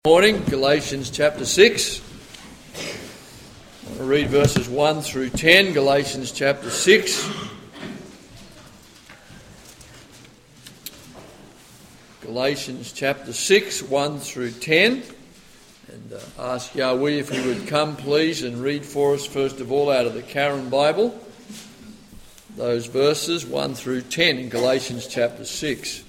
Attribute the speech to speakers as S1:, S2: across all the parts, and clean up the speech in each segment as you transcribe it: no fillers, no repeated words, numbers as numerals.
S1: Morning, Galatians chapter 6. I'm going to read verses 1 through 10, Galatians chapter 6. Galatians chapter 6, 1 through 10. And ask Yahweh if he would come, please, and read for us, first of all, out of the Karen Bible, those verses 1 through 10 in Galatians chapter 6.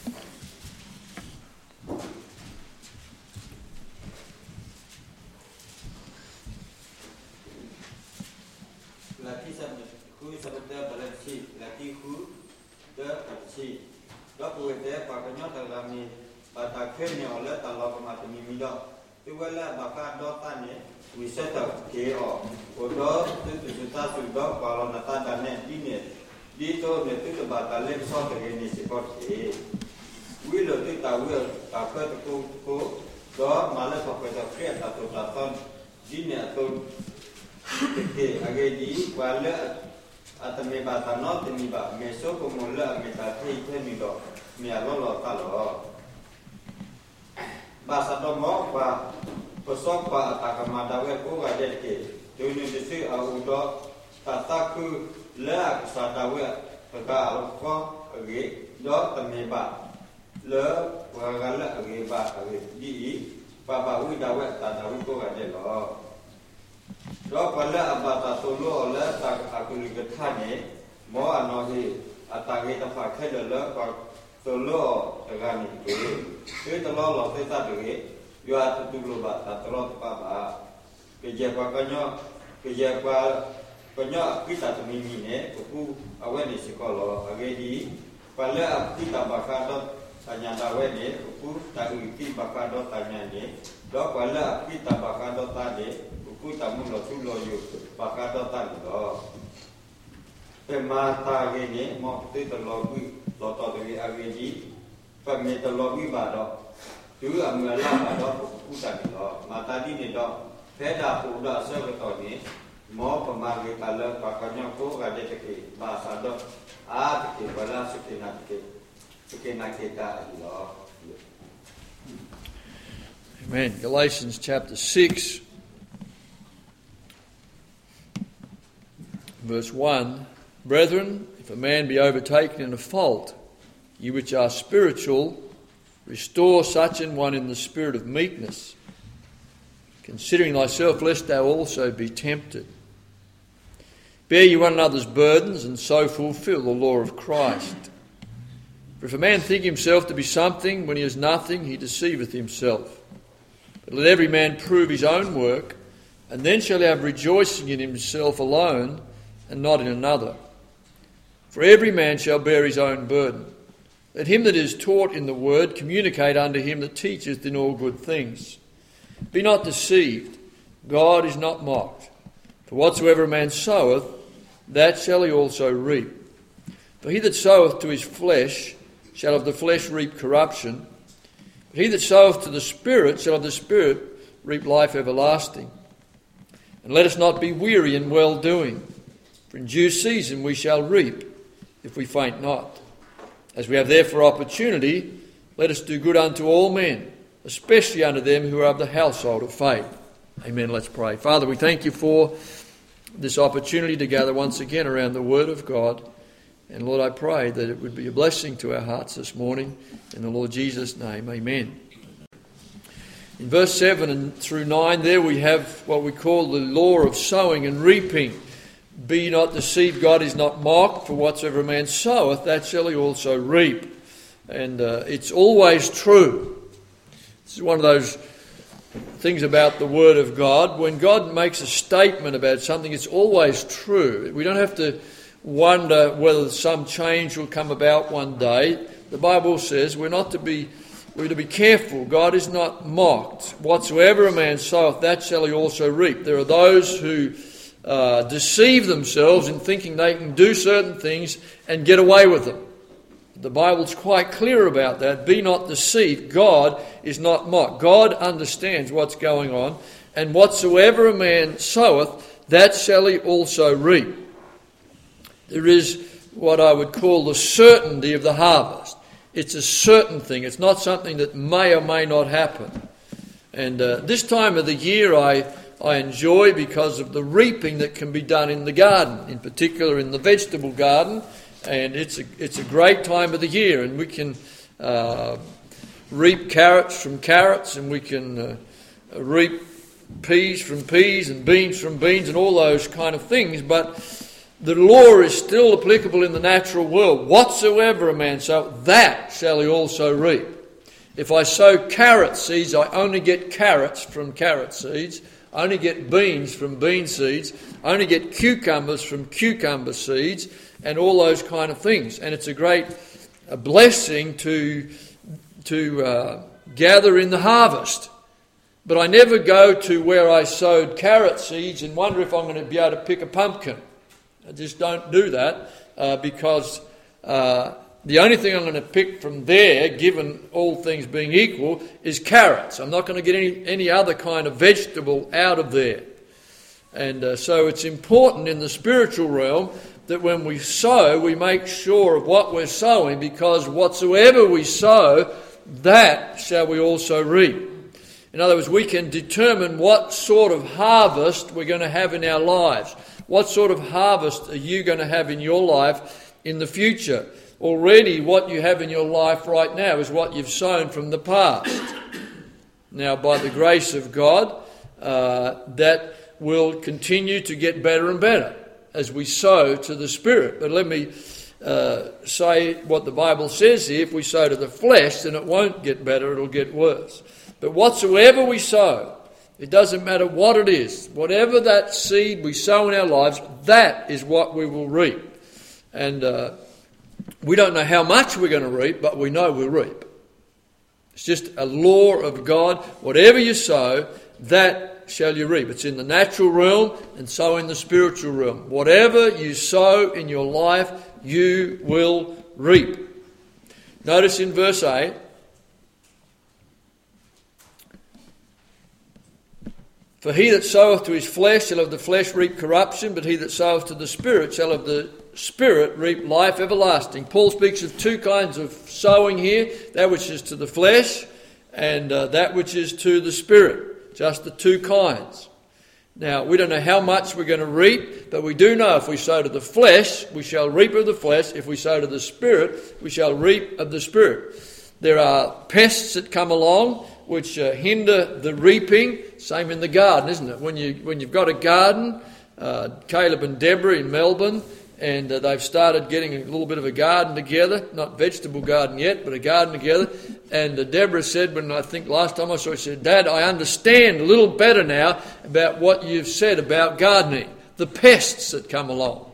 S1: Amen. Galatians chapter 6, verse 1. Brethren, if a man be overtaken in a fault, ye which are spiritual, restore such an one in the spirit of meekness, considering thyself, lest thou also be tempted. Bear ye one another's burdens, and so fulfil the law of Christ. For if a man think himself to be something, when he is nothing, he deceiveth himself. But let every man prove his own work, and then shall he have rejoicing in himself alone, and not in another. For every man shall bear his own burden. Let him that is taught in the word communicate unto him that teacheth in all good things. Be not deceived, God is not mocked. For whatsoever a man soweth, that shall he also reap. For he that soweth to his flesh shall of the flesh reap corruption. But he that soweth to the Spirit shall of the Spirit reap life everlasting. And let us not be weary in well-doing, for in due season we shall reap, if we faint not. As we have therefore opportunity, let us do good unto all men, especially unto them who are of the household of faith. Amen. Let's pray. Father, we thank you for this opportunity to gather once again around the Word of God. And Lord, I pray that it would be a blessing to our hearts this morning. In the Lord Jesus' name, amen. In verse 7 and through 9, there we have what we call the law of sowing and reaping. Be not deceived, God is not mocked, for whatsoever a man soweth, that shall he also reap. And it's always true. This is one of those things about the Word of God. When God makes a statement about something, it's always true. We don't have to wonder whether some change will come about one day. The Bible says we're to be careful. God is not mocked. Whatsoever a man soweth, that shall he also reap. There are those who deceive themselves in thinking they can do certain things and get away with them. The Bible's quite clear about that. Be not deceived. God is not mocked. God understands what's going on. And whatsoever a man soweth, that shall he also reap. There is what I would call the certainty of the harvest. It's a certain thing. It's not something that may or may not happen. And this time of the year I enjoy because of the reaping that can be done in the garden, in particular in the vegetable garden. And it's a great time of the year, and we can reap carrots from carrots, and we can reap peas from peas and beans from beans and all those kind of things. But the law is still applicable in the natural world. Whatsoever a man sow, that shall he also reap. If I sow carrot seeds, I only get carrots from carrot seeds. I only get beans from bean seeds. I only get cucumbers from cucumber seeds, and all those kind of things. And it's a great blessing to gather in the harvest. But I never go to where I sowed carrot seeds and wonder if I'm going to be able to pick a pumpkin. I just don't do that because the only thing I'm going to pick from there, given all things being equal, is carrots. I'm not going to get any other kind of vegetable out of there. And so it's important in the spiritual realm that when we sow, we make sure of what we're sowing, because whatsoever we sow, that shall we also reap. In other words, we can determine what sort of harvest we're going to have in our lives. What sort of harvest are you going to have in your life in the future? Already what you have in your life right now is what you've sown from the past. Now, by the grace of God, that will continue to get better and better as we sow to the Spirit. But let me say what the Bible says here. If we sow to the flesh, then it won't get better, it'll get worse. But whatsoever we sow, it doesn't matter what it is, whatever that seed we sow in our lives, that is what we will reap. And we don't know how much we're going to reap, but we know we'll reap. It's just a law of God. Whatever you sow, that shall you reap. It's in the natural realm and so in the spiritual realm. Whatever you sow in your life, you will reap. Notice in verse 8, for he that soweth to his flesh shall of the flesh reap corruption, but he that soweth to the Spirit shall of the Spirit reap life everlasting. Paul speaks of two kinds of sowing here, that which is to the flesh and that which is to the Spirit. Just the two kinds. Now, we don't know how much we're going to reap, but we do know if we sow to the flesh, we shall reap of the flesh. If we sow to the Spirit, we shall reap of the Spirit. There are pests that come along which hinder the reaping. Same in the garden, isn't it? When you've got a garden, Caleb and Deborah in Melbourne, and they've started getting a little bit of a garden together, not vegetable garden yet, but a garden together. And Deborah said, when I think last time I saw her, she said, Dad, I understand a little better now about what you've said about gardening. The pests that come along.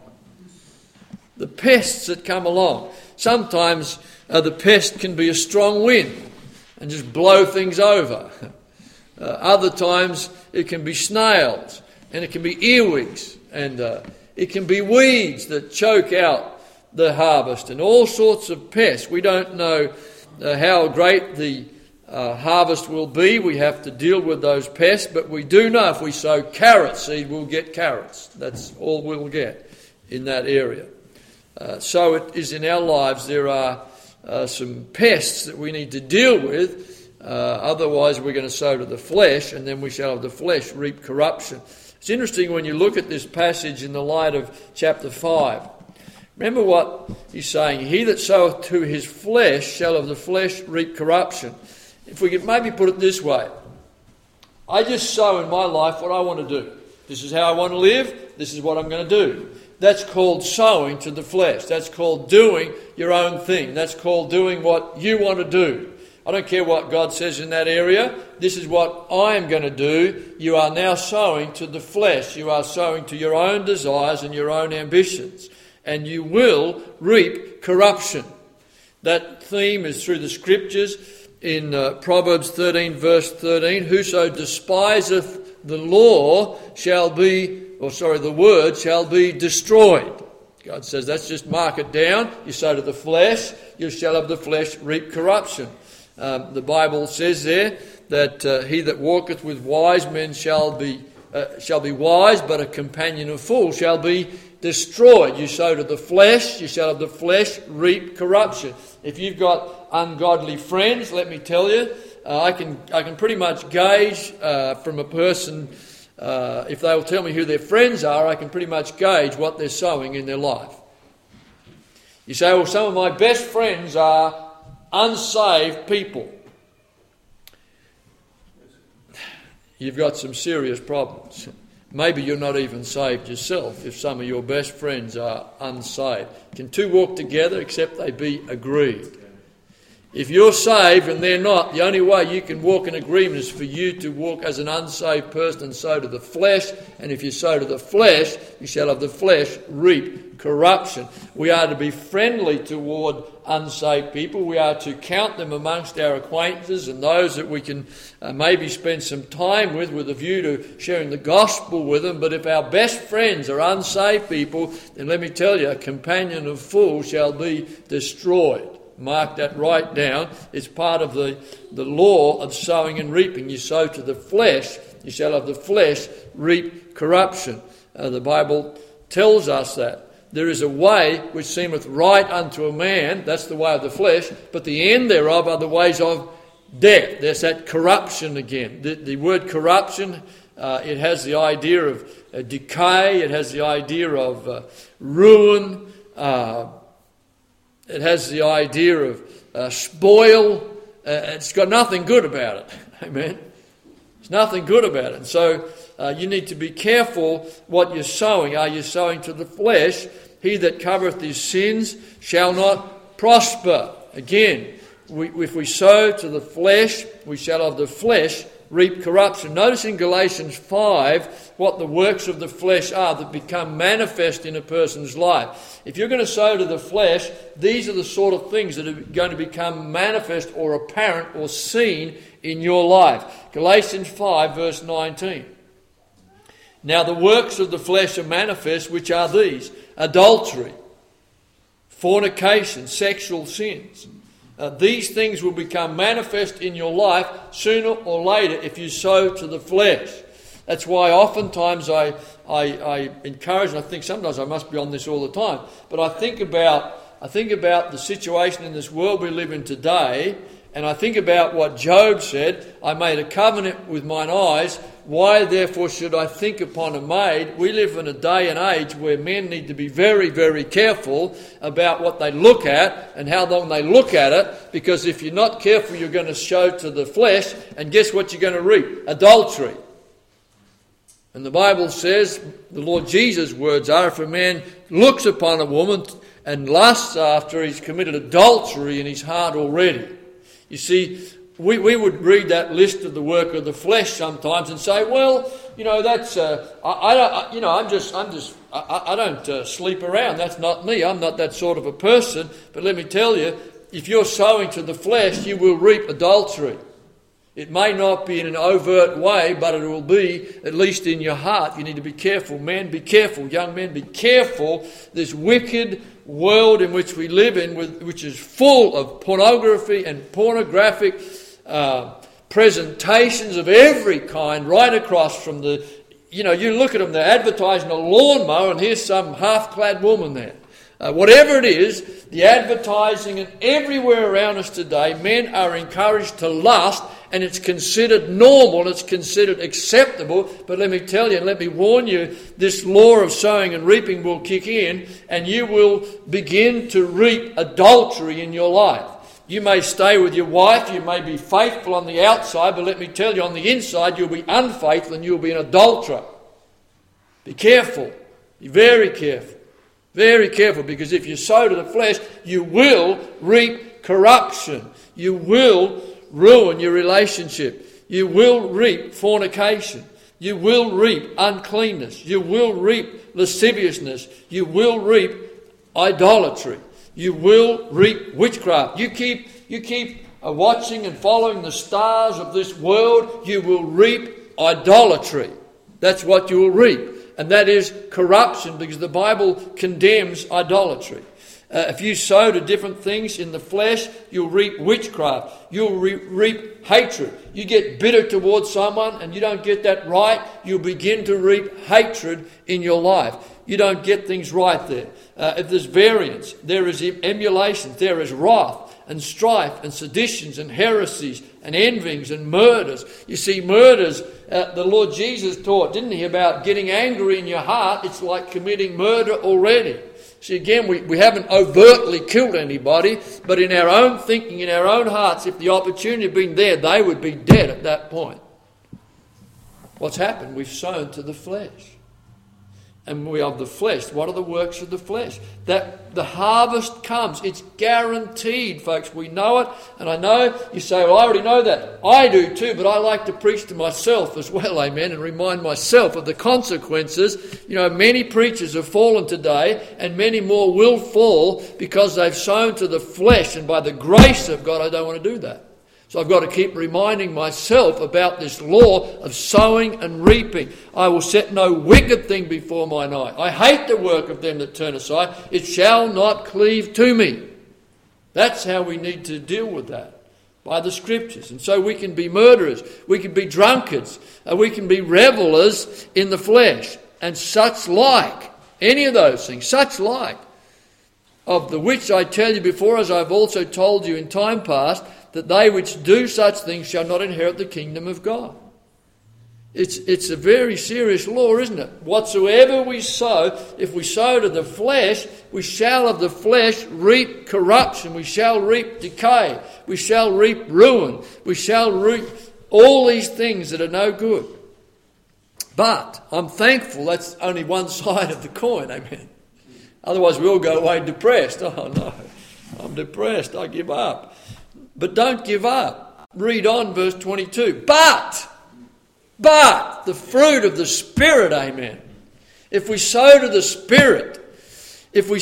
S1: The pests that come along. Sometimes the pest can be a strong wind and just blow things over. Other times it can be snails, and it can be earwigs, and it can be weeds that choke out the harvest, and all sorts of pests. We don't know how great the harvest will be. We have to deal with those pests, but we do know if we sow carrot seed, we'll get carrots. That's all we'll get in that area. So it is in our lives. There are some pests that we need to deal with. Otherwise, we're going to sow to the flesh, and then we shall of the flesh reap corruption. It's interesting when you look at this passage in the light of chapter 5. Remember what he's saying. He that soweth to his flesh shall of the flesh reap corruption. If we could maybe put it this way. I just sow in my life what I want to do. This is how I want to live. This is what I'm going to do. That's called sowing to the flesh. That's called doing your own thing. That's called doing what you want to do. I don't care what God says in that area. This is what I am going to do. You are now sowing to the flesh. You are sowing to your own desires and your own ambitions. And you will reap corruption. That theme is through the Scriptures in Proverbs 13 verse 13. Whoso despiseth the law the word shall be destroyed. God says that's just mark it down. You sow to the flesh, you shall of the flesh reap corruption. The Bible says there that he that walketh with wise men shall be wise, but a companion of fools shall be destroyed. You sow to the flesh, you shall of the flesh reap corruption. If you've got ungodly friends, let me tell you, I can pretty much gauge from a person, if they will tell me who their friends are, I can pretty much gauge what they're sowing in their life. You say, well, some of my best friends are unsaved people. You've got some serious problems. Maybe you're not even saved yourself if some of your best friends are unsaved. Can two walk together except they be agreed? If you're saved and they're not, the only way you can walk in agreement is for you to walk as an unsaved person and sow to the flesh. And if you sow to the flesh, you shall of the flesh reap corruption. We are to be friendly toward unsaved people. We are to count them amongst our acquaintances and those that we can maybe spend some time with a view to sharing the gospel with them. But if our best friends are unsaved people, then let me tell you, a companion of fools shall be destroyed. Mark that right down. It's part of the law of sowing and reaping. You sow to the flesh, you shall of the flesh reap corruption. The Bible tells us that. There is a way which seemeth right unto a man, that's the way of the flesh, but the end thereof are the ways of death. There's that corruption again. The word corruption, it has the idea of decay, it has the idea of ruin, it has the idea of spoil. It's got nothing good about it. Amen. There's nothing good about it. And so you need to be careful what you're sowing. Are you sowing to the flesh? He that covereth his sins shall not prosper. Again, if we sow to the flesh, we shall of the flesh reap corruption. Notice in Galatians 5 what the works of the flesh are that become manifest in a person's life. If you're going to sow to the flesh, these are the sort of things that are going to become manifest or apparent or seen in your life. Galatians 5 verse 19. Now the works of the flesh are manifest, which are these: adultery, fornication, sexual sins. These things will become manifest in your life sooner or later if you sow to the flesh. That's why oftentimes I encourage, and I think sometimes I must be on this all the time, but I think about the situation in this world we live in today, and I think about what Job said, I made a covenant with mine eyes, why therefore should I think upon a maid? We live in a day and age where men need to be very, very careful about what they look at and how long they look at it, because if you're not careful, you're going to sow to the flesh, and guess what you're going to reap? Adultery. And the Bible says, the Lord Jesus' words are, if a man looks upon a woman and lusts after, he's committed adultery in his heart already. You see, we would read that list of the work of the flesh sometimes and say, well, you know, that's I don't sleep around. That's not me. I'm not that sort of a person. But let me tell you, if you're sowing to the flesh, you will reap adultery. It may not be in an overt way, but it will be at least in your heart. You need to be careful. Men, be careful. Young men, be careful. This wicked world in which we live in, which is full of pornography and pornographic presentations of every kind, right across from the, you look at them, they're advertising a lawnmower and here's some half-clad woman there. Whatever it is, the advertising and everywhere around us today, men are encouraged to lust, and it's considered normal, it's considered acceptable. But let me tell you, and let me warn you, this law of sowing and reaping will kick in, and you will begin to reap adultery in your life. You may stay with your wife, you may be faithful on the outside, but let me tell you, on the inside you'll be unfaithful and you'll be an adulterer. Be careful. Be very careful. Very careful, because if you sow to the flesh, you will reap corruption. You will ruin your relationship. You will reap fornication. You will reap uncleanness. You will reap lasciviousness. You will reap idolatry. You will reap witchcraft. You keep watching and following the stars of this world, you will reap idolatry. That's what you will reap. And that is corruption, because the Bible condemns idolatry. If you sow to different things in the flesh, you'll reap witchcraft. You'll reap hatred. You get bitter towards someone and you don't get that right, you'll begin to reap hatred in your life. You don't get things right there. If there's variance, there is emulation, there is wrath. and strife and seditions and heresies and envyings and murders. You see, murders, the Lord Jesus taught, didn't he, about getting angry in your heart. It's like committing murder already. See, again, we haven't overtly killed anybody, but in our own thinking, in our own hearts, if the opportunity had been there, they would be dead at that point. What's happened? We've sown to the flesh. And we of the flesh. What are the works of the flesh? That the harvest comes. It's guaranteed, folks. We know it. And I know you say, well, I already know that. I do too, but I like to preach to myself as well, amen, and remind myself of the consequences. You know, many preachers have fallen today, and many more will fall because they've sown to the flesh. And by the grace of God, I don't want to do that. So I've got to keep reminding myself about this law of sowing and reaping. I will set no wicked thing before mine eye. I hate the work of them that turn aside. It shall not cleave to me. That's how we need to deal with that, by the Scriptures. And so we can be murderers, we can be drunkards, we can be revellers in the flesh, and such like, any of those things, such like, of the which I tell you before, as I've also told you in time past, that they which do such things shall not inherit the kingdom of God. It's a very serious law, isn't it? Whatsoever we sow, if we sow to the flesh, we shall of the flesh reap corruption. We shall reap decay. We shall reap ruin. We shall reap all these things that are no good. But I'm thankful that's only one side of the coin, amen. Otherwise we all go away depressed. Oh no, I'm depressed, I give up. But don't give up. Read on verse 22. But the fruit of the Spirit, amen. If we sow to the Spirit, we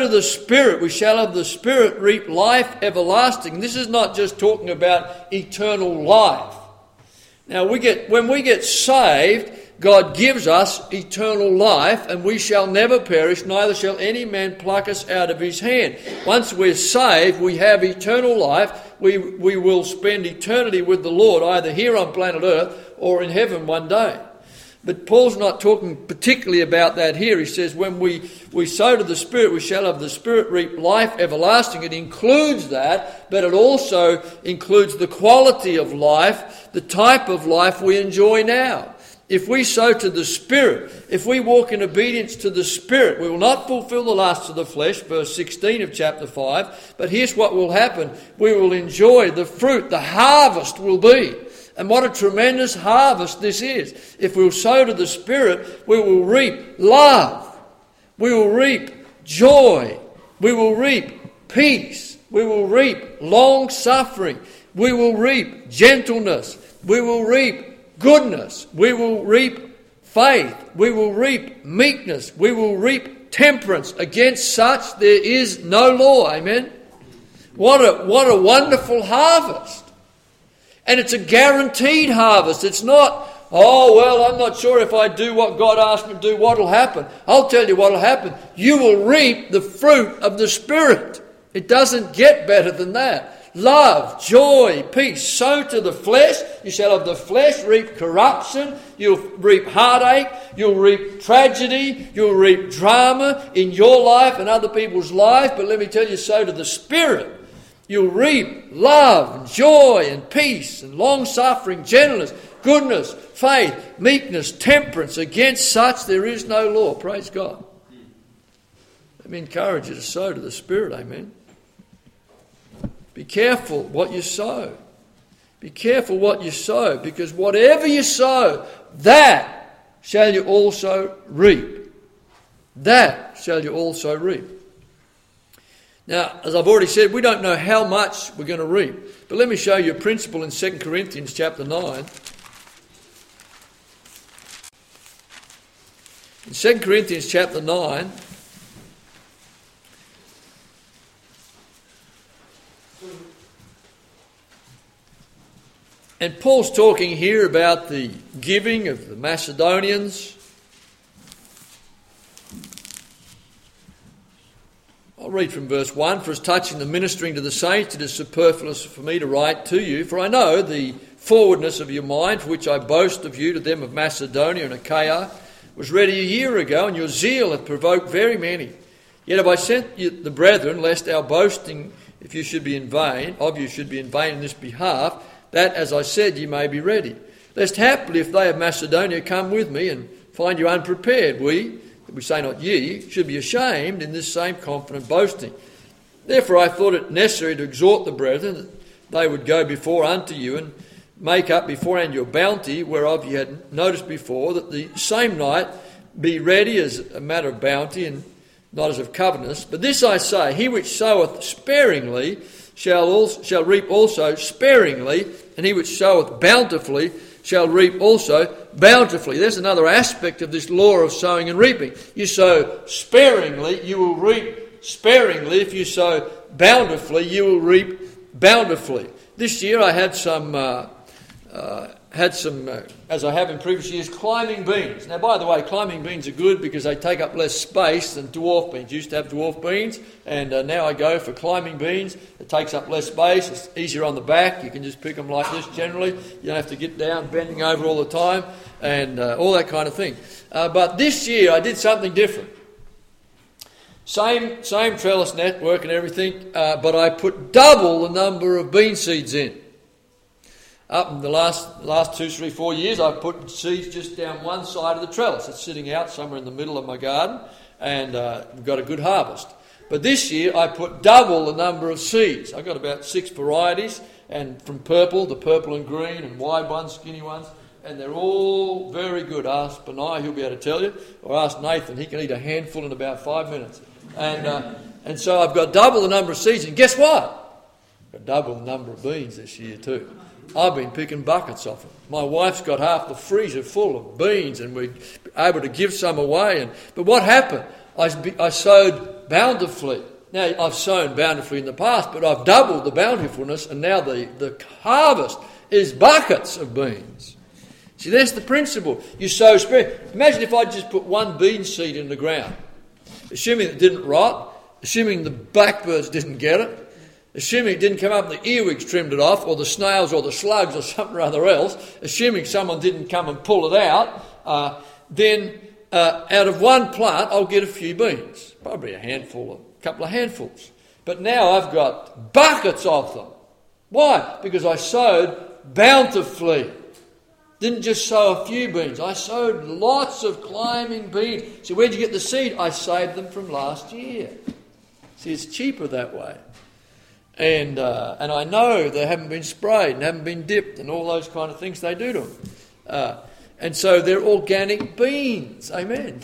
S1: shall of the Spirit reap life everlasting. This is not just talking about eternal life. Now when we get saved, God gives us eternal life, and we shall never perish, neither shall any man pluck us out of his hand. Once we're saved, we have eternal life. We will spend eternity with the Lord, either here on planet Earth or in heaven one day. But Paul's not talking particularly about that here. He says, when we sow to the Spirit, we shall of the Spirit reap life everlasting. It includes that, but it also includes the quality of life, the type of life we enjoy now. If we sow to the Spirit, if we walk in obedience to the Spirit, we will not fulfill the lusts of the flesh, verse 16 of chapter 5. But here's what will happen. We will enjoy the fruit, the harvest will be. And what a tremendous harvest this is. If we'll sow to the Spirit, we will reap love. We will reap joy. We will reap peace. We will reap long suffering. We will reap gentleness. We will reap goodness. We will reap faith. We will reap meekness. We will reap temperance. Against such there is no law. Amen. What a wonderful harvest. And it's a guaranteed harvest. It's not, oh, well, I'm not sure if I do what God asked me to do, what will happen. I'll tell you what will happen. You will reap the fruit of the Spirit. It doesn't get better than that. Love, joy, peace. Sow to the flesh, you shall of the flesh reap corruption. You'll reap heartache. You'll reap tragedy. You'll reap drama in your life and other people's life. But let me tell you, sow to the Spirit. You'll reap love and joy and peace and long-suffering, gentleness, goodness, faith, meekness, temperance. Against such there is no law. Praise God. Let me encourage you to sow to the Spirit. Amen. Be careful what you sow. Be careful what you sow, because whatever you sow, that shall you also reap. That shall you also reap. Now, as I've already said, we don't know how much we're going to reap. But let me show you a principle in 2 Corinthians chapter 9. In 2 Corinthians chapter 9, and Paul's talking here about the giving of the Macedonians. I'll read from verse 1. For as touching the ministering to the saints, it is superfluous for me to write to you. For I know the forwardness of your mind, for which I boast of you to them of Macedonia and Achaia, was ready a year ago, and your zeal hath provoked very many. Yet have I sent you the brethren, lest our boasting if you should be in vain, in this behalf, that, as I said, ye may be ready. Lest haply, if they of Macedonia come with me and find you unprepared, we say not ye, should be ashamed in this same confident boasting. Therefore I thought it necessary to exhort the brethren that they would go before unto you and make up beforehand your bounty, whereof ye had noticed before, that the same night be ready as a matter of bounty and not as of covetousness. But this I say, he which soweth sparingly shall reap also sparingly, and he which soweth bountifully shall reap also bountifully. There's another aspect of this law of sowing and reaping. You sow sparingly, you will reap sparingly. If you sow bountifully, you will reap bountifully. This year I had some, as I have in previous years, climbing beans. Now, by the way, climbing beans are good because they take up less space than dwarf beans. Used to have dwarf beans, and now I go for climbing beans. It takes up less space. It's easier on the back. You can just pick them like this generally. You don't have to get down, bending over all the time, and all that kind of thing. But this year I did something different. Same trellis network and everything, but I put double the number of bean seeds in. Up in the last 2, 3, 4 years, I've put seeds just down one side of the trellis. It's sitting out somewhere in the middle of my garden, and we've got a good harvest. But this year, I put double the number of seeds. I've got about 6 varieties, and from purple to purple and green, and wide ones, skinny ones, and they're all very good. Ask Benai, he'll be able to tell you, or ask Nathan, he can eat a handful in about 5 minutes. And so I've got double the number of seeds, and guess what? I've got double the number of beans this year too. I've been picking buckets off them. My wife's got half the freezer full of beans, and we're able to give some away. But what happened? I sowed bountifully. Now, I've sown bountifully in the past, but I've doubled the bountifulness, and now the harvest is buckets of beans. See, that's the principle. You sow sparingly. Imagine if I just put one bean seed in the ground, assuming it didn't rot, assuming the blackbirds didn't get it, assuming it didn't come up and the earwigs trimmed it off, or the snails or the slugs or something or other else, assuming someone didn't come and pull it out, then out of one plant I'll get a few beans, probably a couple of handfuls. But now I've got buckets of them. Why? Because I sowed bountifully. Didn't just sow a few beans. I sowed lots of climbing beans. So where'd you get the seed? I saved them from last year. See, it's cheaper that way. And I know they haven't been sprayed and haven't been dipped and all those kind of things they do to them. And so they're organic beans. Amen.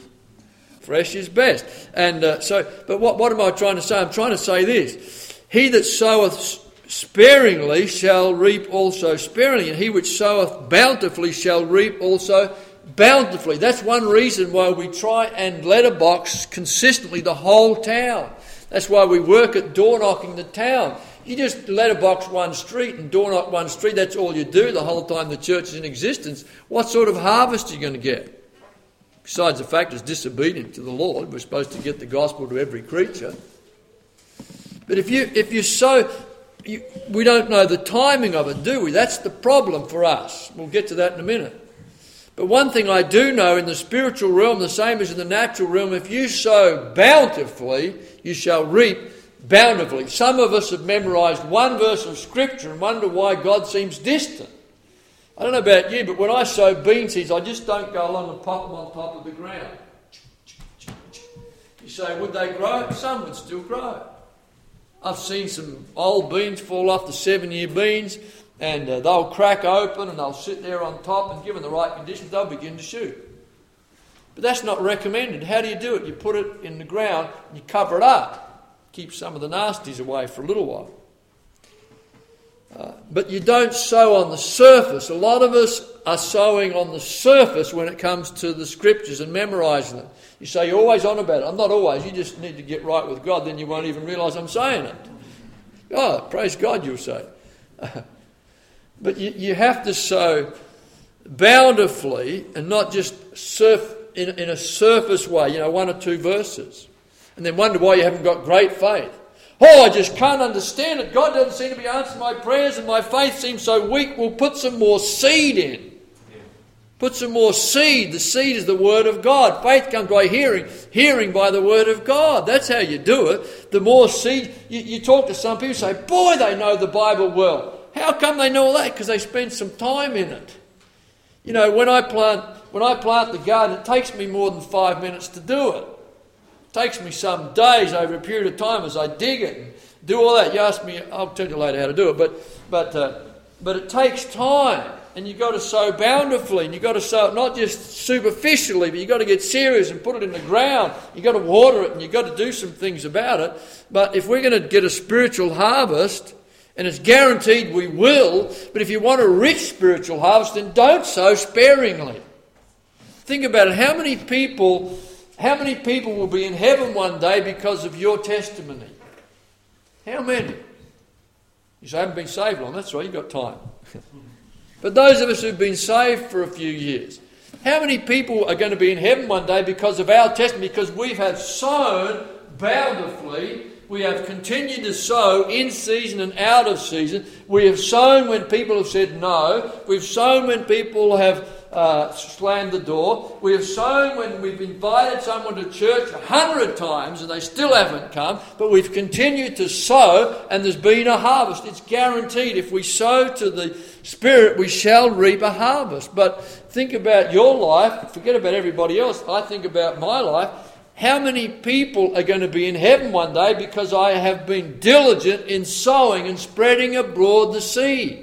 S1: Fresh is best. And but what am I trying to say? I'm trying to say this. He that soweth sparingly shall reap also sparingly, and he which soweth bountifully shall reap also bountifully. That's one reason why we try and letterbox consistently the whole town. That's why we work at door knocking the town. You just letterbox one street and door knock one street. That's all you do the whole time the church is in existence. What sort of harvest are you going to get? Besides the fact it's disobedient to the Lord. We're supposed to get the gospel to every creature. But if you sow, we don't know the timing of it, do we? That's the problem for us. We'll get to that in a minute. But one thing I do know in the spiritual realm, the same as in the natural realm, if you sow bountifully, you shall reap bountifully. Some of us have memorised one verse of Scripture and wonder why God seems distant. I don't know about you, but when I sow bean seeds, I just don't go along and pop them on top of the ground. You say, would they grow? Some would still grow. I've seen some old beans fall off, the 7-year beans, and they'll crack open and they'll sit there on top, and given the right conditions, they'll begin to shoot. But that's not recommended. How do you do it? You put it in the ground and you cover it up. Keep some of the nasties away for a little while. But you don't sow on the surface. A lot of us are sowing on the surface when it comes to the Scriptures and memorising them. You say, you're always on about it. I'm not always. You just need to get right with God, then you won't even realise I'm saying it. Oh, praise God, you'll say. But you have to sow bountifully and not just in a surface way, 1 or 2 verses. And then wonder why you haven't got great faith. Oh, I just can't understand it. God doesn't seem to be answering my prayers and my faith seems so weak. We'll put some more seed in. Put some more seed. The seed is the Word of God. Faith comes by hearing, hearing by the Word of God. That's how you do it. The more seed, you talk to some people, say, boy, they know the Bible well. How come they know all that? Because they spend some time in it. You know, when I plant the garden, it takes me more than 5 minutes to do it. It takes me some days over a period of time as I dig it and do all that. You ask me, I'll tell you later how to do it, but it takes time. And you've got to sow bountifully, and you've got to sow it not just superficially, but you've got to get serious and put it in the ground. You've got to water it, and you've got to do some things about it. But if we're going to get a spiritual harvest, and it's guaranteed we will, but if you want a rich spiritual harvest, then don't sow sparingly. Think about it. How many people will be in heaven one day because of your testimony? How many? You say, I haven't been saved long. That's right, you've got time. But those of us who've been saved for a few years, how many people are going to be in heaven one day because of our testimony? Because we have sown bountifully. We have continued to sow in season and out of season. We have sown when people have said no. We've sown when people have slammed the door. We have sown when we've invited someone to church 100 times and they still haven't come. But we've continued to sow and there's been a harvest. It's guaranteed. If we sow to the Spirit, we shall reap a harvest. But think about your life. Forget about everybody else. I think about my life. How many people are going to be in heaven one day because I have been diligent in sowing and spreading abroad the seed?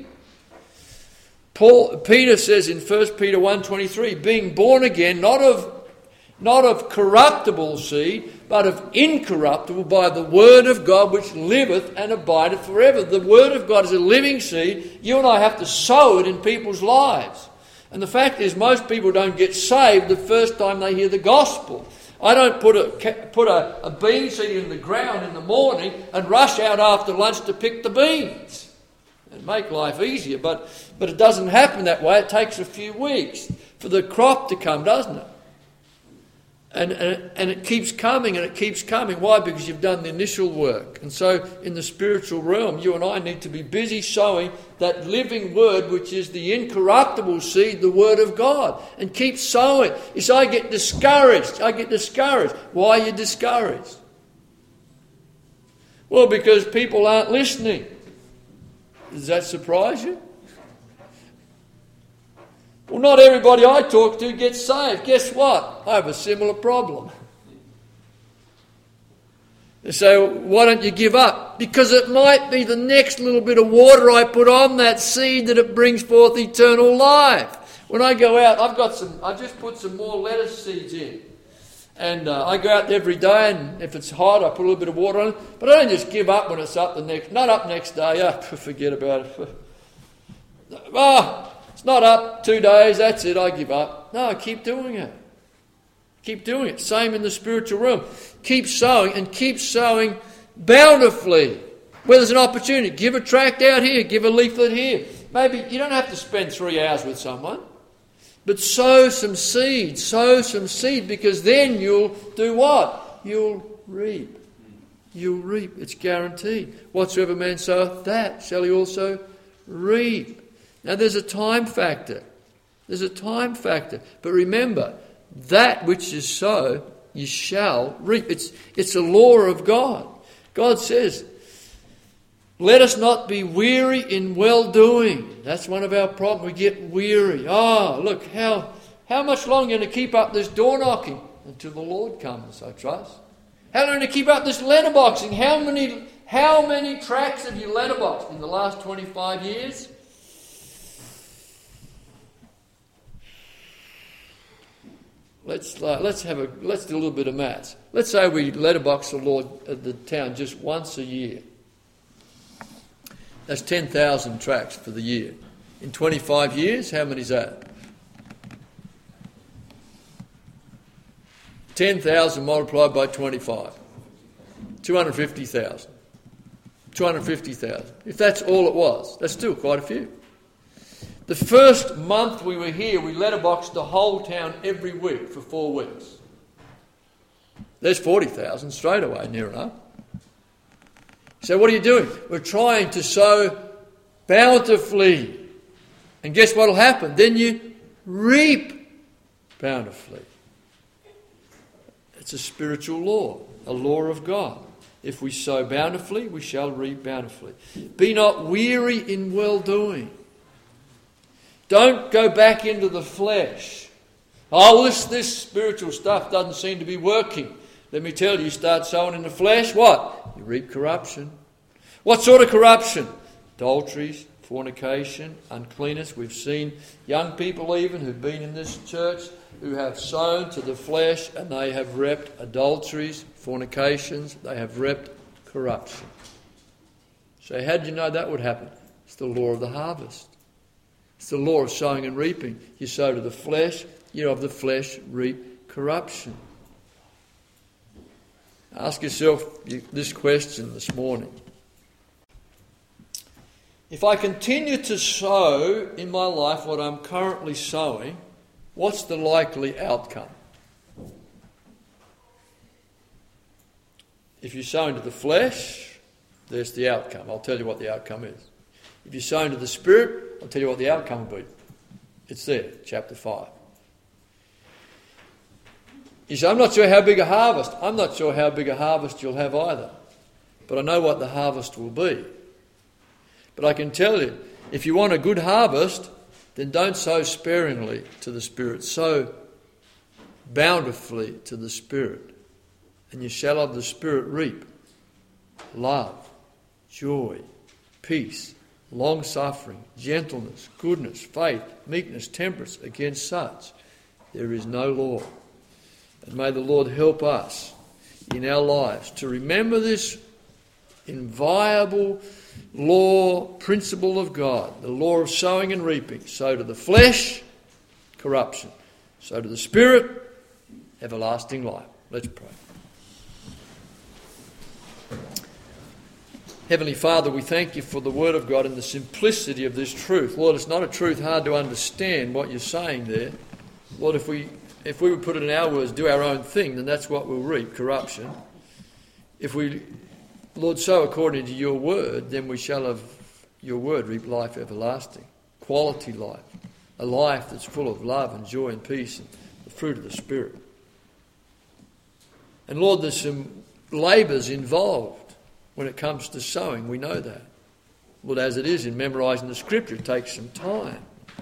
S1: Peter says in 1 Peter 1:23, being born again, not of corruptible seed, but of incorruptible, by the word of God which liveth and abideth forever. The word of God is a living seed. You and I have to sow it in people's lives. And the fact is, most people don't get saved the first time they hear the gospel. I don't put a bean seed in the ground in the morning and rush out after lunch to pick the beans. It'd make life easier, but it doesn't happen that way. It takes a few weeks for the crop to come, doesn't it? And it keeps coming and it keeps coming. Why? Because you've done the initial work. And so in the spiritual realm, you and I need to be busy sowing that living word, which is the incorruptible seed, the word of God. And keep sowing. You say, I get discouraged. Why are you discouraged? Well, because people aren't listening. Does that surprise you? Well, not everybody I talk to gets saved. Guess what? I have a similar problem. They say, why don't you give up? Because it might be the next little bit of water I put on that seed that it brings forth eternal life. When I go out, I just put some more lettuce seeds in. And I go out every day, and if it's hot, I put a little bit of water on it. But I don't just give up when it's up not up next day. Forget about it. It's not up 2 days, that's it, I give up. No, keep doing it. Keep doing it. Same in the spiritual realm. Keep sowing and keep sowing bountifully. Where there's an opportunity, give a tract out here, give a leaflet here. Maybe you don't have to spend 3 hours with someone. But sow some seed, because then you'll do what? You'll reap. You'll reap. It's guaranteed. Whatsoever man soweth, that shall he also reap. Now there's a time factor. But remember, that which is sown, you shall reap. It's a law of God. God says, let us not be weary in well-doing. That's one of our problems. We get weary. Look, how much longer are you going to keep up this door knocking? Until the Lord comes, I trust. How long are you going to keep up this letterboxing? How many tracts have you letterboxed in the last 25 years? Let's do a little bit of maths. Let's say we letterbox the town just once a year. That's 10,000 tracts for the year. In 25 years, how many is that? 10,000 multiplied by 25. 250,000. 250,000. If that's all it was, that's still quite a few. The first month we were here, we letterboxed the whole town every week for 4 weeks. There's 40,000 straight away, near enough. So what are you doing? We're trying to sow bountifully. And guess what will happen? Then you reap bountifully. It's a spiritual law, a law of God. If we sow bountifully, we shall reap bountifully. Be not weary in well-doing. Don't go back into the flesh. Oh, this spiritual stuff doesn't seem to be working. Let me tell you, start sowing in the flesh, what? You reap corruption. What sort of corruption? Adulteries, fornication, uncleanness. We've seen young people even who've been in this church who have sown to the flesh and they have reaped adulteries, fornications, they have reaped corruption. So how did you know that would happen? It's the law of the harvest. It's the law of sowing and reaping. You sow to the flesh, you of the flesh reap corruption. Ask yourself this question this morning. If I continue to sow in my life what I'm currently sowing, what's the likely outcome? If you sow into the flesh, there's the outcome. I'll tell you what the outcome is. If you sow into the Spirit, I'll tell you what the outcome will be. It's there, chapter 5. You say, I'm not sure how big a harvest. I'm not sure how big a harvest you'll have either. But I know what the harvest will be. But I can tell you, if you want a good harvest, then don't sow sparingly to the Spirit. Sow bountifully to the Spirit. And you shall of the Spirit reap love, joy, peace, long-suffering, gentleness, goodness, faith, meekness, temperance. Against such there is no law. And may the Lord help us in our lives to remember this inviolable law, principle of God, the law of sowing and reaping. Sow to the flesh, corruption. Sow to the Spirit, everlasting life. Let's pray. Heavenly Father, we thank you for the Word of God and the simplicity of this truth. Lord, it's not a truth hard to understand what you're saying there. Lord, if we would put it in our words, do our own thing, then that's what we'll reap, corruption. If we, Lord, sow according to your word, then we shall have your word reap life everlasting, quality life, a life that's full of love and joy and peace and the fruit of the Spirit. And Lord, there's some labours involved when it comes to sowing, we know that. Lord, as it is in memorising the Scripture, it takes some time.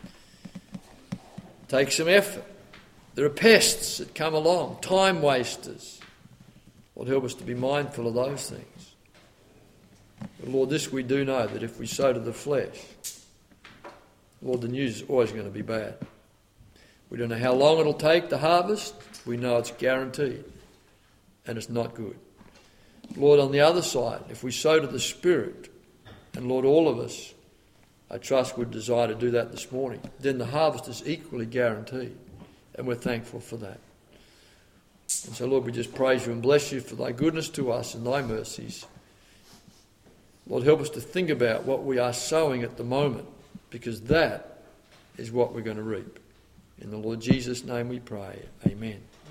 S1: It takes some effort. There are pests that come along, time wasters. Lord, help us to be mindful of those things. But Lord, this we do know, that if we sow to the flesh, Lord, the news is always going to be bad. We don't know how long it'll take to harvest. We know it's guaranteed. And it's not good. Lord, on the other side, if we sow to the Spirit, and Lord, all of us, I trust, would desire to do that this morning, then the harvest is equally guaranteed. And we're thankful for that. And so, Lord, we just praise you and bless you for thy goodness to us and thy mercies. Lord, help us to think about what we are sowing at the moment, because that is what we're going to reap. In the Lord Jesus' name we pray. Amen.